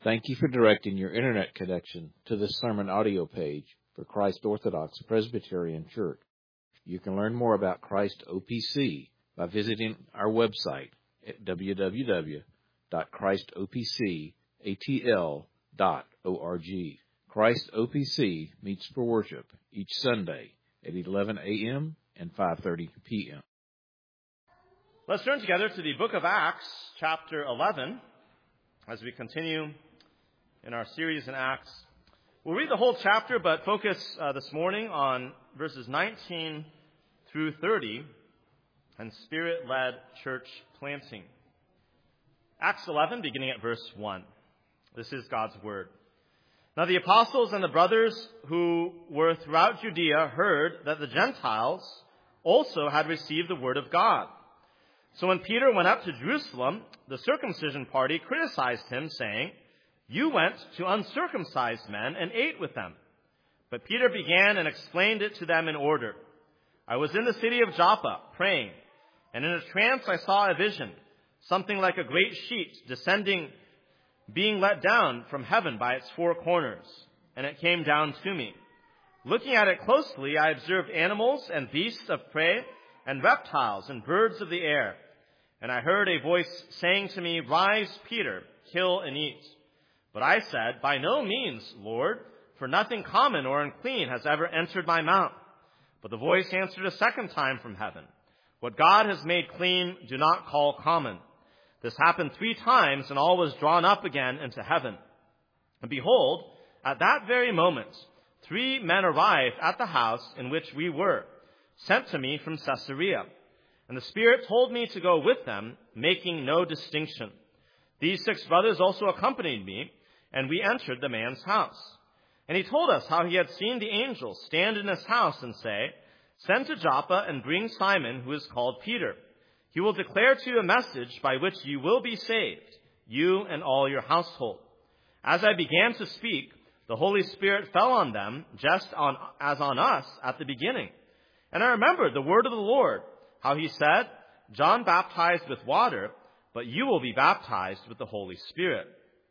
Thank you for directing your internet connection to this sermon audio page for Christ Orthodox Presbyterian Church. You can learn more about Christ OPC by visiting our website at www.christopcatl.org. Christ OPC meets for worship each Sunday at 11 a.m. and 5:30 p.m. Let's turn together to the book of Acts, chapter 11, as we continue in our series in Acts. We'll read the whole chapter, but focus this morning on verses 19 through 30 and Spirit-led church planting. Acts 11, beginning at verse 1. This is God's word. Now the apostles and the brothers who were throughout Judea heard that the Gentiles also had received the word of God. So when Peter went up to Jerusalem, the circumcision party criticized him, saying, "You went to uncircumcised men and ate with them." But Peter began and explained it to them in order. "I was in the city of Joppa praying, and in a trance I saw a vision, something like a great sheet descending, being let down from heaven by its four corners, and it came down to me. Looking at it closely, I observed animals and beasts of prey and reptiles and birds of the air. And I heard a voice saying to me, 'Rise, Peter, kill and eat.' But I said, 'By no means, Lord, for nothing common or unclean has ever entered my mouth.' But the voice answered a second time from heaven, 'What God has made clean, do not call common.' This happened 3 times, and all was drawn up again into heaven. And behold, at that very moment, 3 men arrived at the house in which we were, sent to me from Caesarea. And the Spirit told me to go with them, making no distinction. These 6 brothers also accompanied me, and we entered the man's house. And he told us how he had seen the angel stand in his house and say, 'Send to Joppa and bring Simon, who is called Peter. He will declare to you a message by which you will be saved, you and all your household.' As I began to speak, the Holy Spirit fell on them, just as on us at the beginning. And I remembered the word of the Lord, how he said, 'John baptized with water, but you will be baptized with the Holy Spirit.'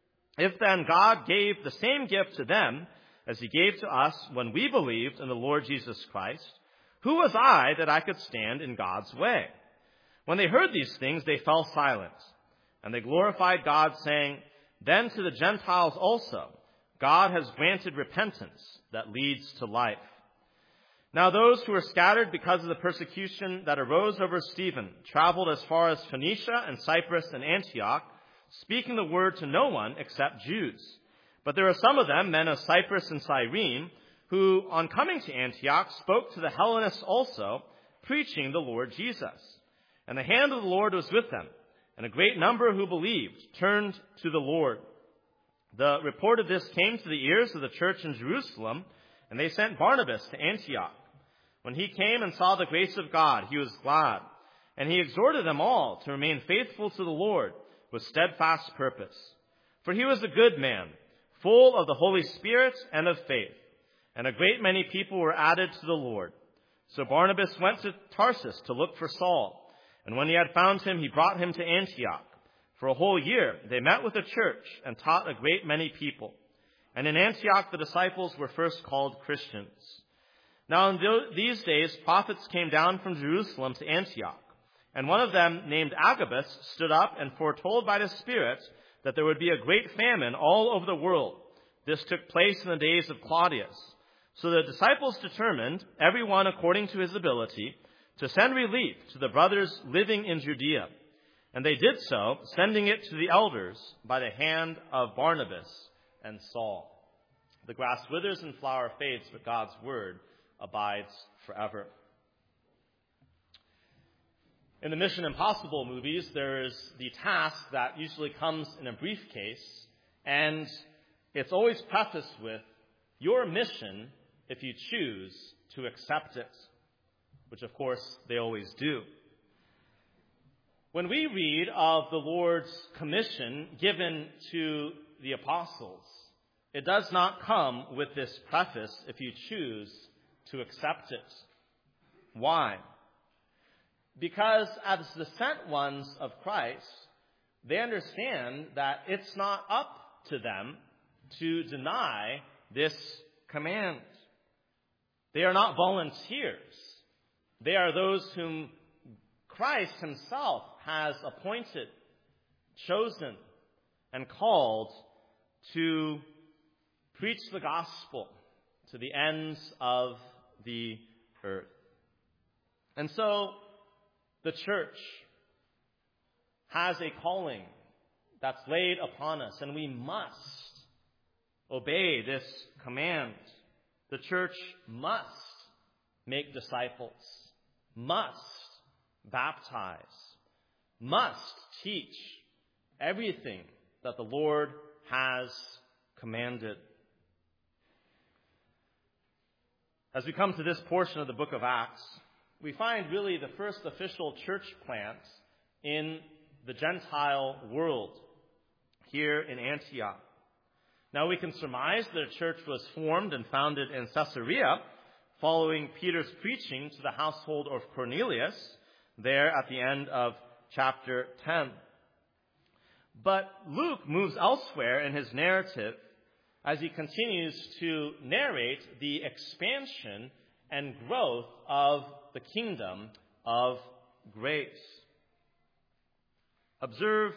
If then God gave the same gift to them as he gave to us when we believed in the Lord Jesus Christ, who was I that I could stand in God's way?" When they heard these things, they fell silent. And they glorified God, saying, "Then to the Gentiles also, God has granted repentance that leads to life." Now those who were scattered because of the persecution that arose over Stephen traveled as far as Phoenicia and Cyprus and Antioch, speaking the word to no one except Jews. But there were some of them, men of Cyprus and Cyrene, who, on coming to Antioch, spoke to the Hellenists also, preaching the Lord Jesus. And the hand of the Lord was with them, and a great number who believed turned to the Lord. The report of this came to the ears of the church in Jerusalem, and they sent Barnabas to Antioch. When he came and saw the grace of God, he was glad, and he exhorted them all to remain faithful to the Lord with steadfast purpose. For he was a good man, full of the Holy Spirit and of faith, and a great many people were added to the Lord. So Barnabas went to Tarsus to look for Saul, and when he had found him, he brought him to Antioch. For a whole year they met with the church and taught a great many people. And in Antioch the disciples were first called Christians. Now in these days prophets came down from Jerusalem to Antioch. And one of them, named Agabus, stood up and foretold by the Spirit that there would be a great famine all over the world. This took place in the days of Claudius. So the disciples determined, every one according to his ability, to send relief to the brothers living in Judea. And they did so, sending it to the elders by the hand of Barnabas and Saul. The grass withers and flower fades, but God's word abides forever. In the Mission Impossible movies, there is the task that usually comes in a briefcase, and it's always prefaced with, "Your mission if you choose to accept it," which of course they always do. When we read of the Lord's commission given to the apostles, it does not come with this preface, "if you choose to accept it." Why? Because as the sent ones of Christ, they understand that it's not up to them to deny this command. They are not volunteers. They are those whom Christ himself has appointed, chosen, and called to preach the gospel to the ends of the earth. And so the church has a calling that's laid upon us, and we must obey this command. The church must make disciples, must baptize, must teach everything that the Lord has commanded. As we come to this portion of the book of Acts, we find really the first official church plant in the Gentile world here in Antioch. Now we can surmise that a church was formed and founded in Caesarea following Peter's preaching to the household of Cornelius there at the end of chapter 10. But Luke moves elsewhere in his narrative as he continues to narrate the expansion and growth of the kingdom of grace. Observe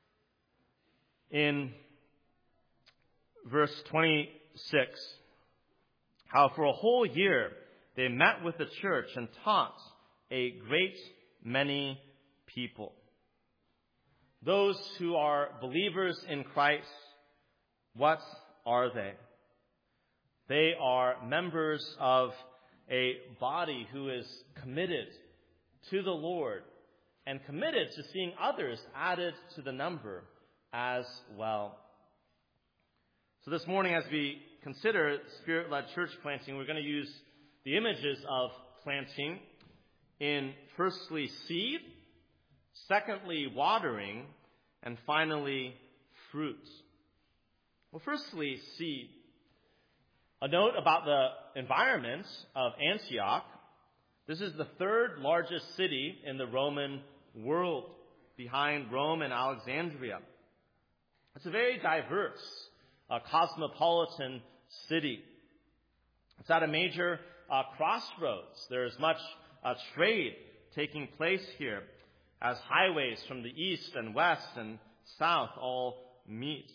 in verse 26 how for a whole year they met with the church and taught a great many people. Those who are believers in Christ, what are they? They are members of a body who is committed to the Lord and committed to seeing others added to the number as well. So this morning, as we consider Spirit-led church planting, we're going to use the images of planting in firstly seed, secondly watering, and finally fruit. Well, firstly, seed. A note about the environment of Antioch. This is the third largest city in the Roman world, behind Rome and Alexandria. It's a very diverse, cosmopolitan city. It's at a major crossroads. There's much trade taking place here as highways from the east and west and south all meet.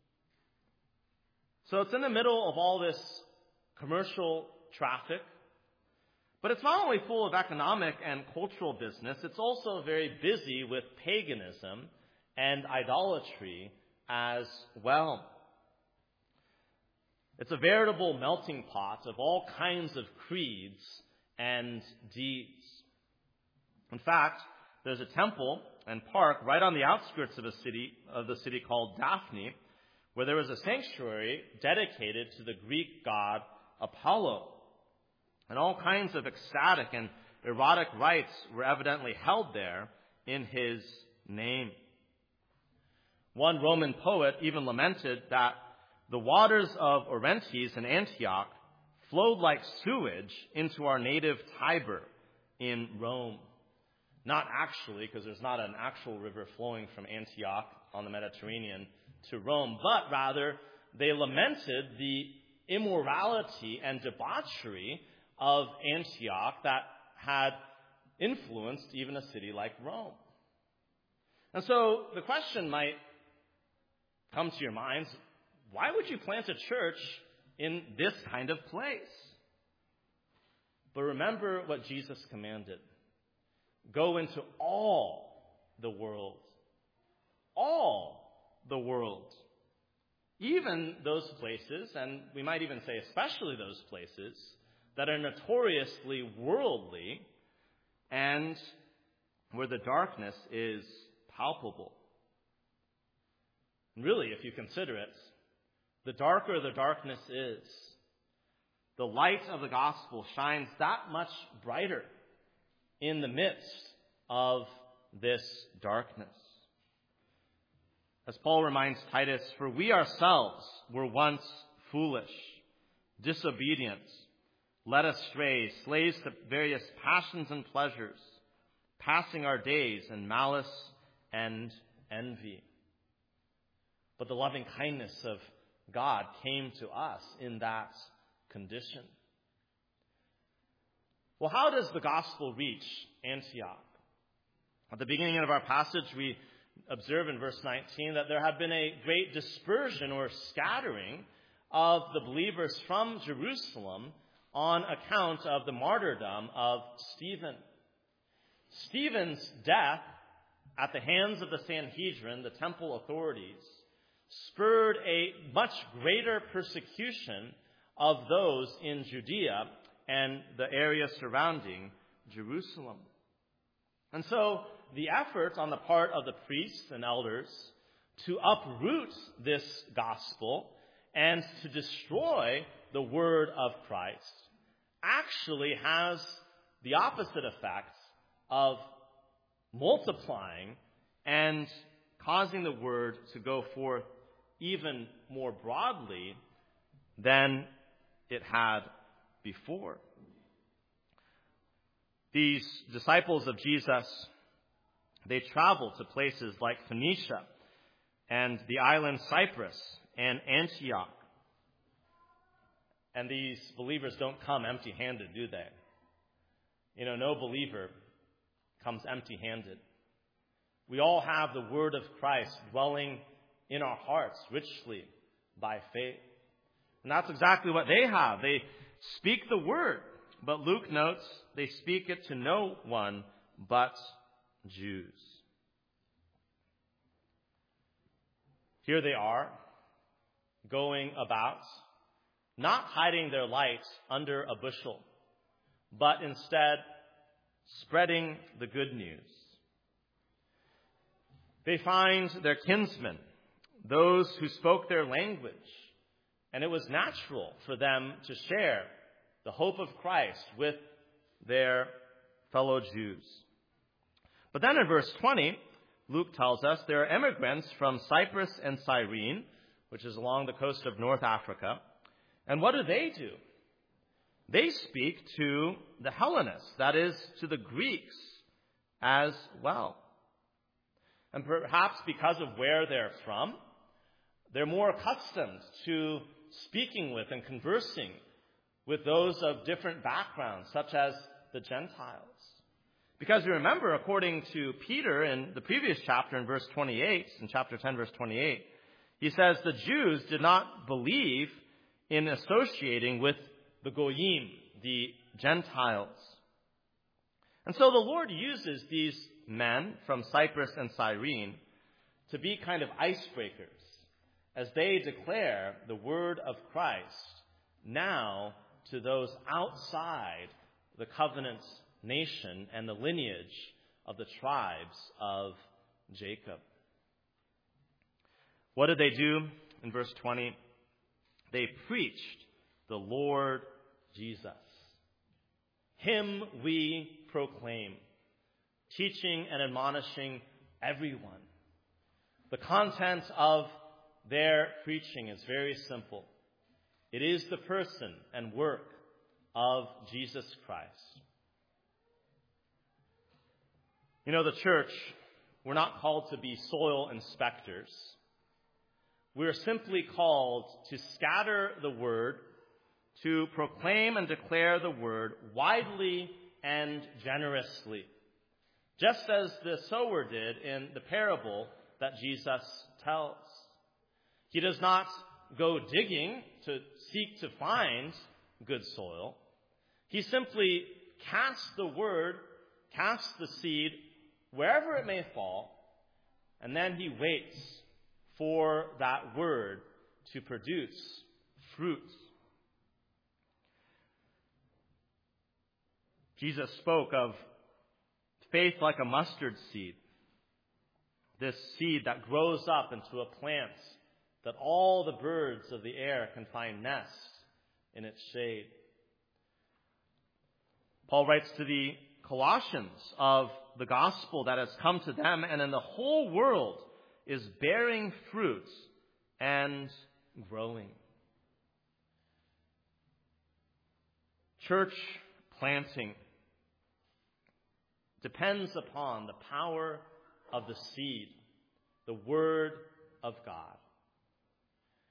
So it's in the middle of all this commercial traffic, but it's not only full of economic and cultural business, it's also very busy with paganism and idolatry as well. It's a veritable melting pot of all kinds of creeds and deeds. In fact, there's a temple and park right on the outskirts of the city called Daphne, where there was a sanctuary dedicated to the Greek god Apollo. And all kinds of ecstatic and erotic rites were evidently held there in his name. One Roman poet even lamented that the waters of Orontes in Antioch flowed like sewage into our native Tiber in Rome. Not actually, because there's not an actual river flowing from Antioch on the Mediterranean to Rome, but rather they lamented the immorality and debauchery of Antioch that had influenced even a city like Rome. And so the question might come to your minds, why would you plant a church in this kind of place? But remember what Jesus commanded. Go into all the world. All the world. Even those places, and we might even say especially those places, that are notoriously worldly and where the darkness is palpable. And really, if you consider it, the darker the darkness is, the light of the gospel shines that much brighter in the midst of this darkness. As Paul reminds Titus, for we ourselves were once foolish, disobedient, led astray, slaves to various passions and pleasures, passing our days in malice and envy. But the loving kindness of God came to us in that condition. Well, how does the gospel reach Antioch? At the beginning of our passage, we observe in verse 19 that there had been a great dispersion or scattering of the believers from Jerusalem on account of the martyrdom of Stephen. Stephen's death at the hands of the Sanhedrin, the temple authorities, spurred a much greater persecution of those in Judea and the area surrounding Jerusalem. And so the effort on the part of the priests and elders to uproot this gospel and to destroy the word of Christ actually has the opposite effect of multiplying and causing the word to go forth even more broadly than it had before. These disciples of Jesus, they traveled to places like Phoenicia and the island Cyprus and Antioch. And these believers don't come empty-handed, do they? You know, no believer comes empty-handed. We all have the word of Christ dwelling in our hearts richly by faith. And that's exactly what they have. They speak the word, but Luke notes they speak it to no one but Jews. Here they are, going about, not hiding their light under a bushel, but instead spreading the good news. They find their kinsmen, those who spoke their language, and it was natural for them to share the hope of Christ with their fellow Jews. But then in verse 20, Luke tells us there are immigrants from Cyprus and Cyrene, which is along the coast of North Africa. And what do? They speak to the Hellenists, that is, to the Greeks as well. And perhaps because of where they're from, they're more accustomed to speaking with and conversing with those of different backgrounds, such as the Gentiles. Because you remember, according to Peter in the previous chapter in verse 28, in chapter 10, verse 28, he says the Jews did not believe in associating with the Goyim, the Gentiles. And so the Lord uses these men from Cyprus and Cyrene to be kind of icebreakers as they declare the word of Christ now to those outside the covenant nation and the lineage of the tribes of Jacob. What did they do in verse 20? They preached the Lord Jesus. Him we proclaim, teaching and admonishing everyone. The content of their preaching is very simple. It is the person and work of Jesus Christ. You know, the church, we're not called to be soil inspectors. We're simply called to scatter the word, to proclaim and declare the word widely and generously, just as the sower did in the parable that Jesus tells. He does not go digging to seek to find good soil. He simply casts the word, casts the seed wherever it may fall, and then he waits for that word to produce fruit. Jesus spoke of faith like a mustard seed, this seed that grows up into a plant that all the birds of the air can find nests in its shade. Paul writes to the Colossians of the gospel that has come to them and in the whole world is bearing fruit and growing. Church planting depends upon the power of the seed, the Word of God.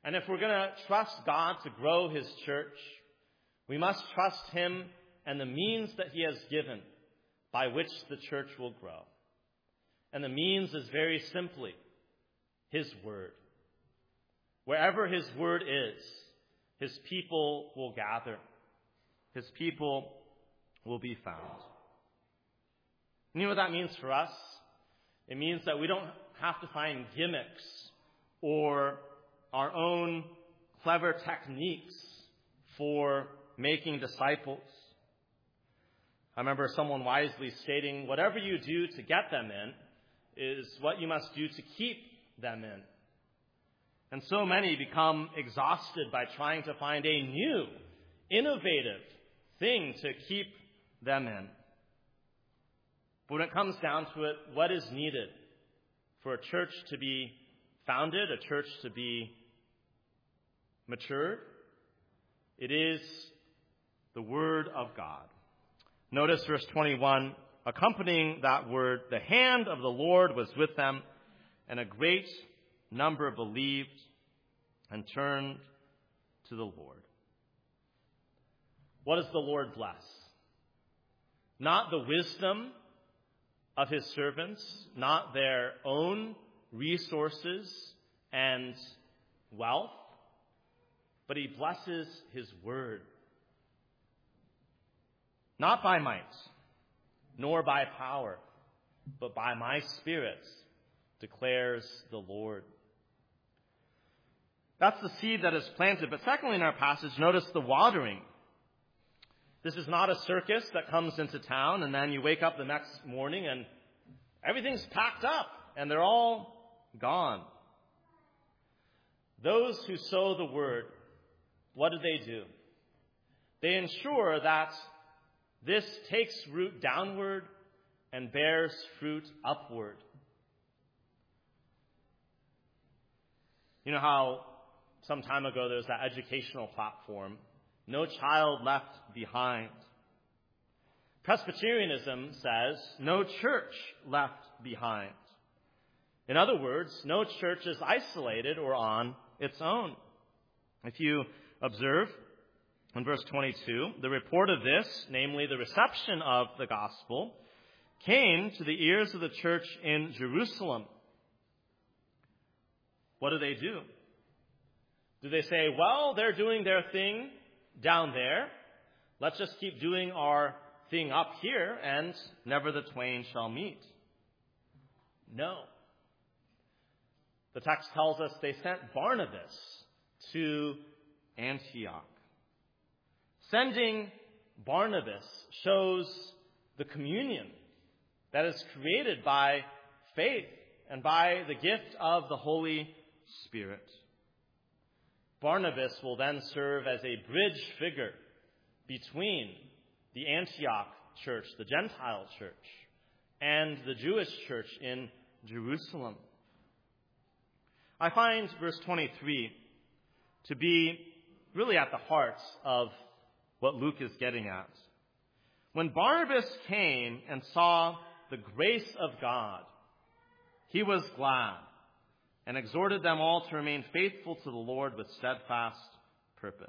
And if we're going to trust God to grow his church, we must trust him and the means that he has given by which the church will grow. And the means is very simply his word. Wherever his word is, his people will gather. His people will be found. You know what that means for us? It means that we don't have to find gimmicks or our own clever techniques for making disciples. I remember someone wisely stating, whatever you do to get them in is what you must do to keep them in. And so many become exhausted by trying to find a new, innovative thing to keep them in. But when it comes down to it, what is needed for a church to be founded, a church to be matured? It is the Word of God. Notice verse 21, accompanying that word, the hand of the Lord was with them, and a great number believed and turned to the Lord. What does the Lord bless? Not the wisdom of his servants, not their own resources and wealth, but he blesses his word. Not by might, nor by power, but by my Spirit, declares the Lord. That's the seed that is planted. But secondly, in our passage, notice the watering. This is not a circus that comes into town and then you wake up the next morning and everything's packed up and they're all gone. Those who sow the word, what do? They ensure that this takes root downward and bears fruit upward. You know how some time ago there was that educational platform, No Child Left Behind. Presbyterianism says, no church left behind. In other words, no church is isolated or on its own. If you observe in verse 22, the report of this, namely the reception of the gospel, came to the ears of the church in Jerusalem. What do? Do they say, well, they're doing their thing down there. Let's just keep doing our thing up here, and never the twain shall meet? No. The text tells us they sent Barnabas to Antioch. Sending Barnabas shows the communion that is created by faith and by the gift of the Holy Spirit. Barnabas will then serve as a bridge figure between the Antioch church, the Gentile church, and the Jewish church in Jerusalem. I find verse 23 to be really at the heart of what Luke is getting at. When Barnabas came and saw the grace of God, he was glad and exhorted them all to remain faithful to the Lord with steadfast purpose.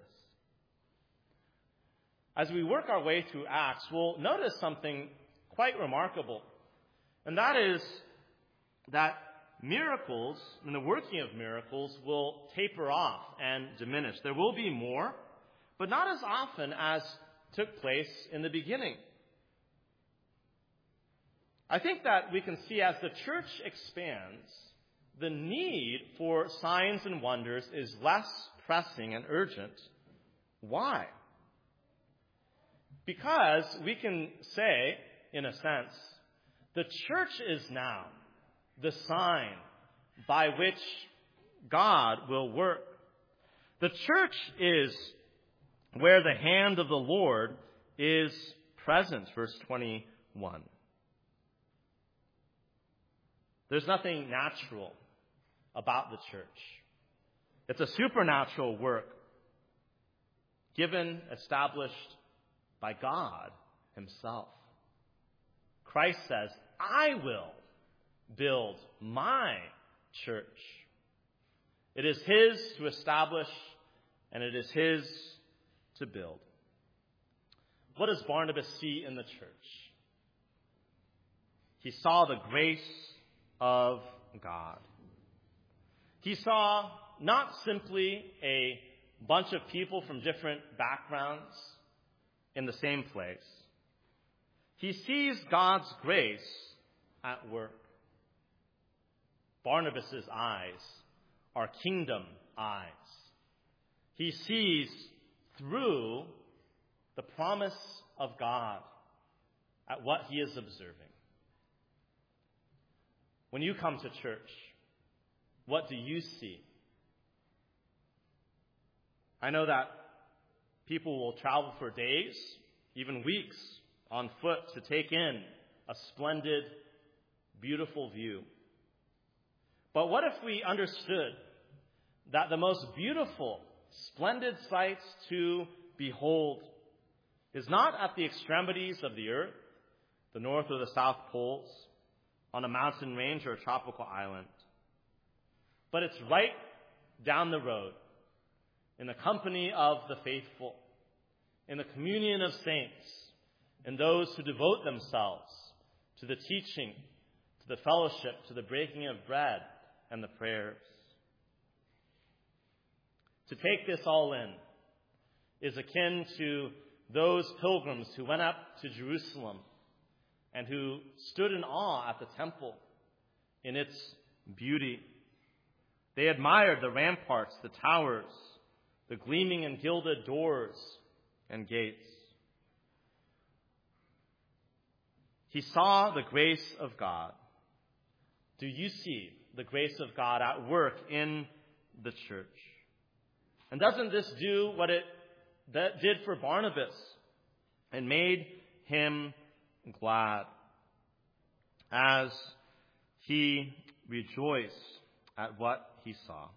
As we work our way through Acts, we'll notice something quite remarkable. And that is that miracles and the working of miracles will taper off and diminish. There will be more, but not as often as took place in the beginning. I think that we can see as the church expands, the need for signs and wonders is less pressing and urgent. Why? Because we can say, in a sense, the church is now the sign by which God will work. The church is where the hand of the Lord is present, verse 21. There's nothing natural about the church. It's a supernatural work given, established by God himself. Christ says, I will build my church. It is his to establish, and it is his to build. What does Barnabas see in the church? He saw the grace of God. He saw not simply a bunch of people from different backgrounds in the same place. He sees God's grace at work. Barnabas' eyes are kingdom eyes. He sees through the promise of God at what he is observing. When you come to church, what do you see? I know that people will travel for days, even weeks, on foot to take in a splendid, beautiful view. But what if we understood that the most beautiful, splendid sights to behold is not at the extremities of the earth, the north or the south poles, on a mountain range or a tropical island, but it's right down the road, in the company of the faithful, in the communion of saints, in those who devote themselves to the teaching, to the fellowship, to the breaking of bread and the prayers. To take this all in is akin to those pilgrims who went up to Jerusalem and who stood in awe at the temple in its beauty. They admired the ramparts, the towers, the gleaming and gilded doors and gates. He saw the grace of God. Do you see the grace of God at work in the church? And doesn't this do what it did for Barnabas and made him glad as he rejoiced at what he saw?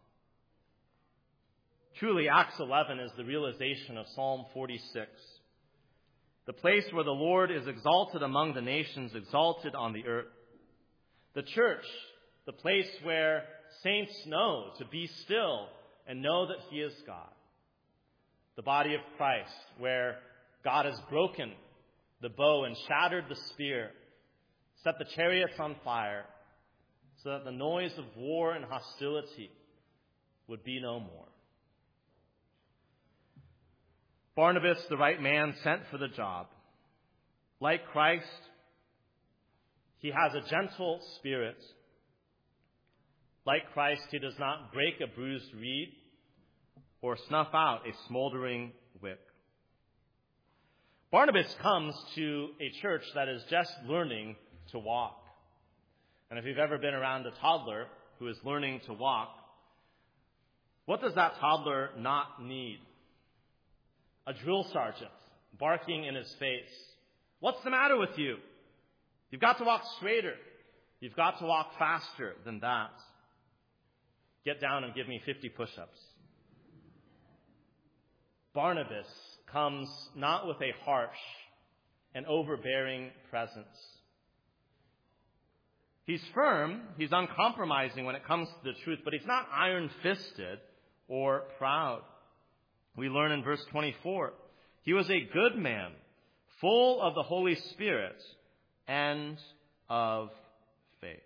Truly, Acts 11 is the realization of Psalm 46. The place where the Lord is exalted among the nations, exalted on the earth. The church, the place where saints know to be still and know that he is God. The body of Christ, where God has broken the bow and shattered the spear, set the chariots on fire, so that the noise of war and hostility would be no more. Barnabas, the right man sent for the job. Like Christ, he has a gentle spirit. Like Christ, he does not break a bruised reed or snuff out a smoldering wick. Barnabas comes to a church that is just learning to walk. And if you've ever been around a toddler who is learning to walk, what does that toddler not need? A drill sergeant barking in his face. What's the matter with you? You've got to walk straighter. You've got to walk faster than that. Get down and give me 50 push-ups. Barnabas comes not with a harsh and overbearing presence. He's firm, he's uncompromising when it comes to the truth, but he's not iron-fisted or proud. We learn in verse 24, he was a good man, full of the Holy Spirit and of faith.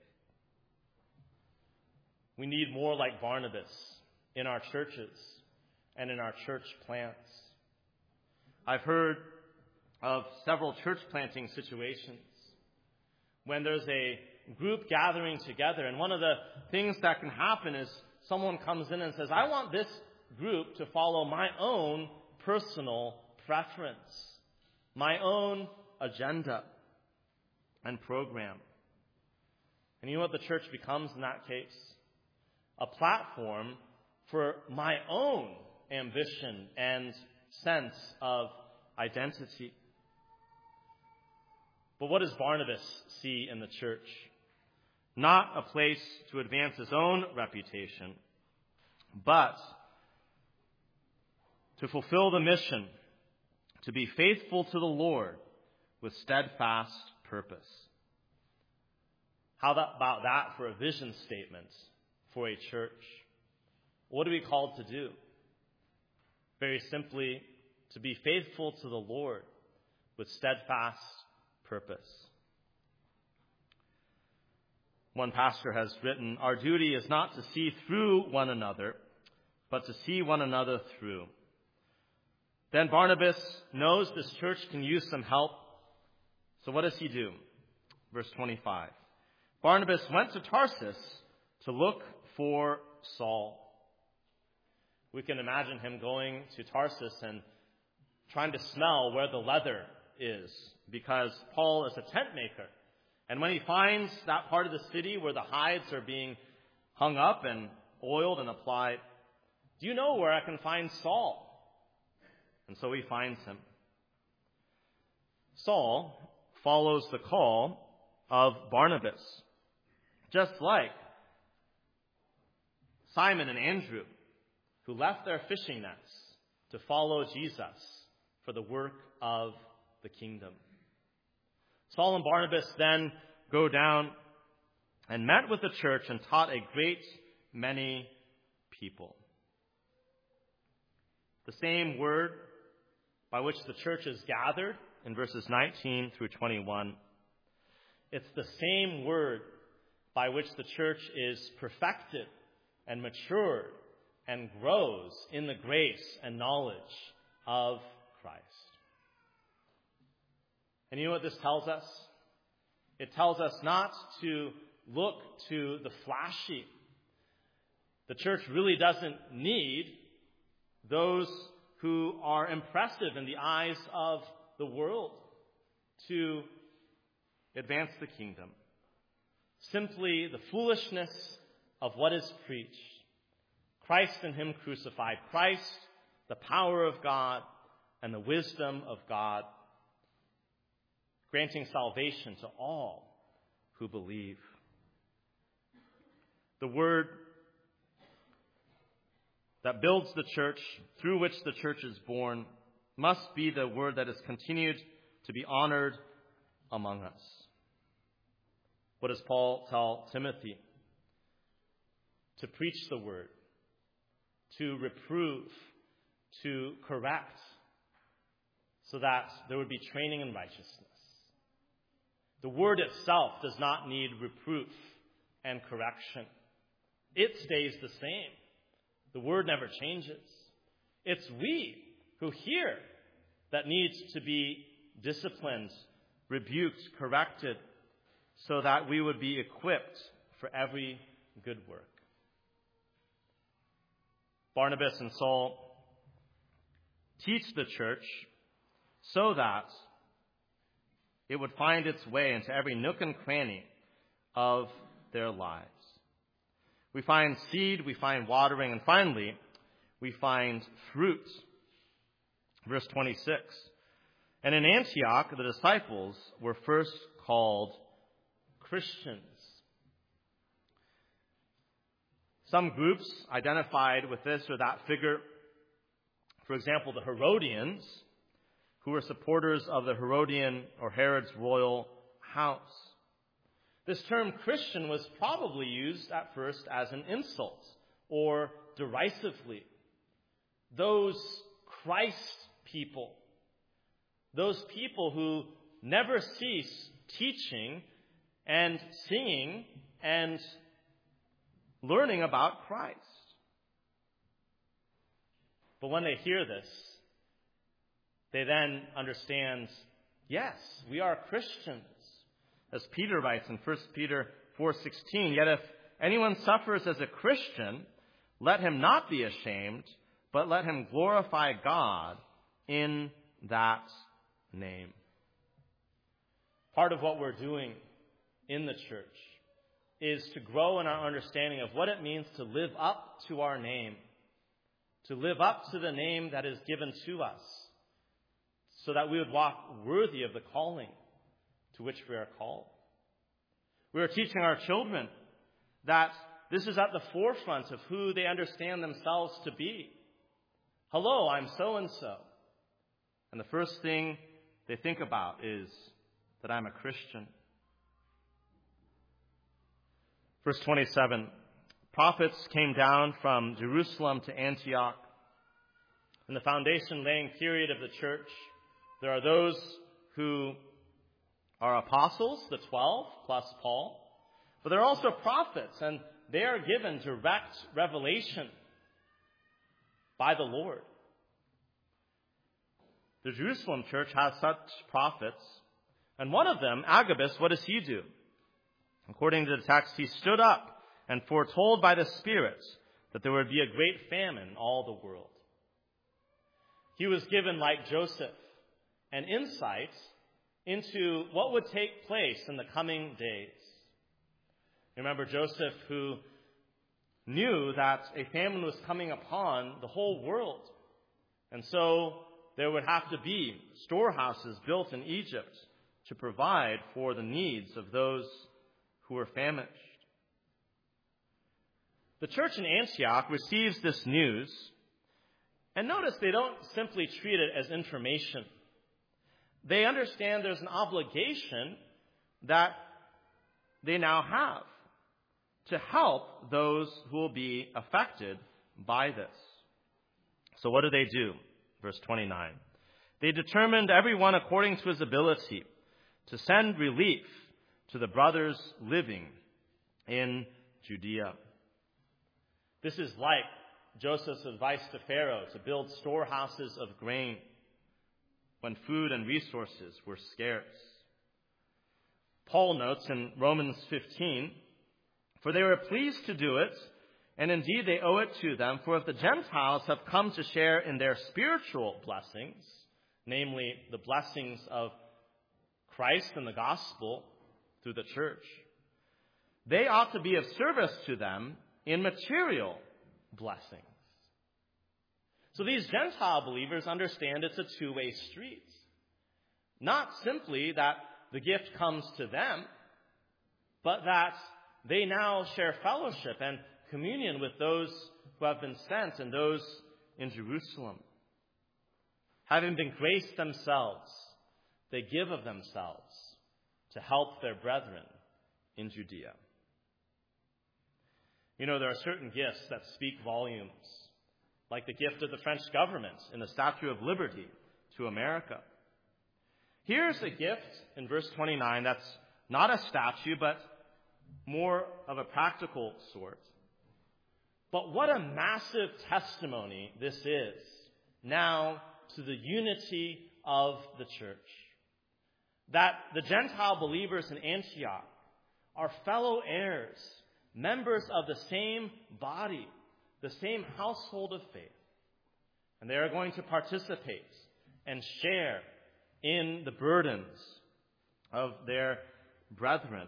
We need more like Barnabas in our churches and in our church plants. I've heard of several church planting situations when there's a group gathering together, and one of the things that can happen is someone comes in and says, I want this group to follow my own personal preference, my own agenda and program. And you know what the church becomes in that case? A platform for my own ambition and sense of identity. But what does Barnabas see in the church? Not a place to advance his own reputation, but to fulfill the mission, to be faithful to the Lord with steadfast purpose. How about that for a vision statement for a church? What are we called to do? Very simply, to be faithful to the Lord with steadfast purpose. One pastor has written, "Our duty is not to see through one another, but to see one another through." Then Barnabas knows this church can use some help. So what does he do? Verse 25. Barnabas went to Tarsus to look for Saul. We can imagine him going to Tarsus and trying to smell where the leather is, because Paul is a tent maker. And when he finds that part of the city where the hides are being hung up and oiled and applied, "Do you know where I can find Saul?" And so he finds him. Saul follows the call of Barnabas, just like Simon and Andrew, who left their fishing nets to follow Jesus for the work of the kingdom. Saul and Barnabas then go down and met with the church and taught a great many people. The same word by which the church is gathered in verses 19 through 21. It's the same word by which the church is perfected and matured and grows in the grace and knowledge of Christ. And you know what this tells us? It tells us not to look to the flashy. The church really doesn't need those who are impressive in the eyes of the world to advance the kingdom. Simply the foolishness of what is preached. Christ and Him crucified. Christ, the power of God and the wisdom of God, granting salvation to all who believe. The word that builds the church, through which the church is born, must be the word that is continued to be honored among us. What does Paul tell Timothy? To preach the word, to reprove, to correct, so that there would be training in righteousness. The word itself does not need reproof and correction. It stays the same. The word never changes. It's we who hear that needs to be disciplined, rebuked, corrected, so that we would be equipped for every good work. Barnabas and Saul teach the church so that it would find its way into every nook and cranny of their lives. We find seed, we find watering, and finally, we find fruit. Verse 26. And in Antioch, the disciples were first called Christians. Some groups identified with this or that figure. For example, the Herodians, who were supporters of the Herodian or Herod's royal house. This term Christian was probably used at first as an insult or derisively. Those Christ people, those people who never cease teaching and singing and learning about Christ. But when they hear this, they then understand, yes, we are Christians. As Peter writes in 1 Peter 4:16, yet if anyone suffers as a Christian, let him not be ashamed, but let him glorify God in that name. Part of what we're doing in the church is to grow in our understanding of what it means to live up to our name, to live up to the name that is given to us, so that we would walk worthy of the calling to which we are called. We are teaching our children that this is at the forefront of who they understand themselves to be. Hello, I'm so-and-so. And the first thing they think about is that I'm a Christian. Verse 27, prophets came down from Jerusalem to Antioch. In the foundation-laying period of the church, there are those who are apostles, the 12, plus Paul. But there are also prophets, and they are given direct revelation by the Lord. The Jerusalem church has such prophets. And one of them, Agabus, what does he do? According to the text, he stood up and foretold by the Spirit that there would be a great famine in all the world. He was given, like Joseph, an insight into what would take place in the coming days. Remember Joseph, who knew that a famine was coming upon the whole world. And so there would have to be storehouses built in Egypt to provide for the needs of those who were famished. The church in Antioch receives this news, and notice they don't simply treat it as information. They understand there's an obligation that they now have to help those who will be affected by this. So what do? Verse 29. They determined everyone according to his ability to send relief to the brothers living in Judea. This is like Joseph's advice to Pharaoh to build storehouses of grain when food and resources were scarce. Paul notes in Romans 15, "For they were pleased to do it, and indeed they owe it to them, for if the Gentiles have come to share in their spiritual blessings," namely the blessings of Christ and the gospel through the church, "they ought to be of service to them in material blessings." So these Gentile believers understand it's a two-way street. Not simply that the gift comes to them, but that they now share fellowship and communion with those who have been sent and those in Jerusalem. Having been graced themselves, they give of themselves to help their brethren in Judea. You know, there are certain gifts that speak volumes, like the gift of the French government in the Statue of Liberty to America. Here's a gift in verse 29 that's not a statue, but more of a practical sort. But what a massive testimony this is now to the unity of the church. That the Gentile believers in Antioch are fellow heirs, members of the same body, the same household of faith. And they are going to participate and share in the burdens of their brethren.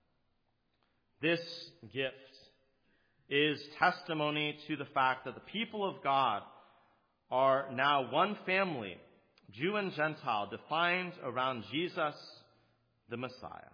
This gift is testimony to the fact that the people of God are now one family, Jew and Gentile, defined around Jesus, the Messiah.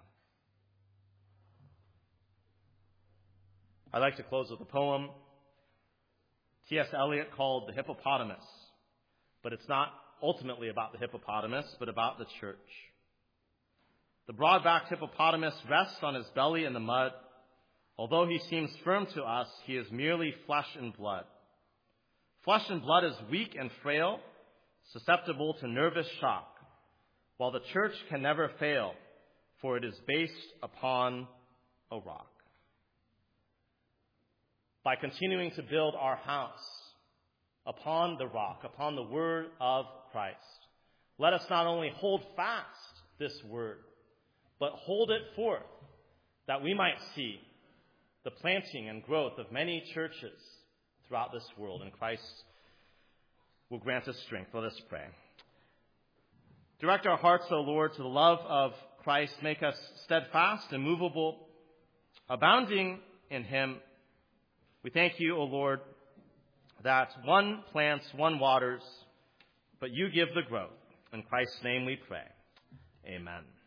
I'd like to close with a poem T.S. Eliot called The Hippopotamus, but it's not ultimately about the hippopotamus, but about the church. The broad-backed hippopotamus rests on his belly in the mud. Although he seems firm to us, he is merely flesh and blood. Flesh and blood is weak and frail, susceptible to nervous shock, while the church can never fail, for it is based upon a rock. By continuing to build our house upon the rock, upon the word of Christ, let us not only hold fast this word, but hold it forth, that we might see the planting and growth of many churches throughout this world. And Christ will grant us strength. Let us pray. Direct our hearts, O Lord, to the love of Christ. Make us steadfast, immovable, abounding in him. We thank you, O Lord, that one plants, one waters, but you give the growth. In Christ's name we pray. Amen.